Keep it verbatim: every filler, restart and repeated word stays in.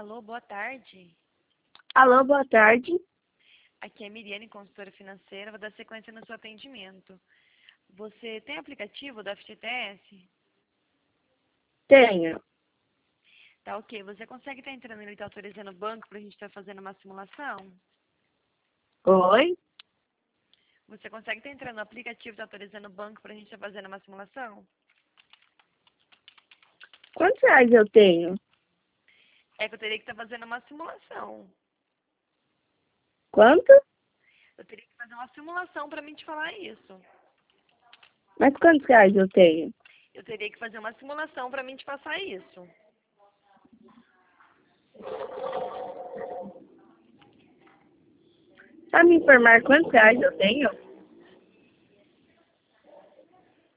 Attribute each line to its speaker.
Speaker 1: Alô, boa tarde.
Speaker 2: Alô, boa tarde.
Speaker 1: Aqui é Miriane, consultora financeira. Vou dar sequência no seu atendimento. Você tem aplicativo da F G T S?
Speaker 2: Tenho.
Speaker 1: Tá ok. Você consegue estar entrando e tá autorizando o banco para a gente estar fazendo uma simulação?
Speaker 2: Oi?
Speaker 1: Você consegue estar entrando no aplicativo e tá autorizando o banco para a gente estar fazendo uma simulação?
Speaker 2: Quantos reais eu tenho?
Speaker 1: É que eu teria que estar fazendo uma simulação.
Speaker 2: Quanto?
Speaker 1: Eu teria que fazer uma simulação para mim te falar isso.
Speaker 2: Mas quantos reais eu tenho?
Speaker 1: Eu teria que fazer uma simulação para mim te passar isso.
Speaker 2: Sabe me informar quantos reais eu tenho?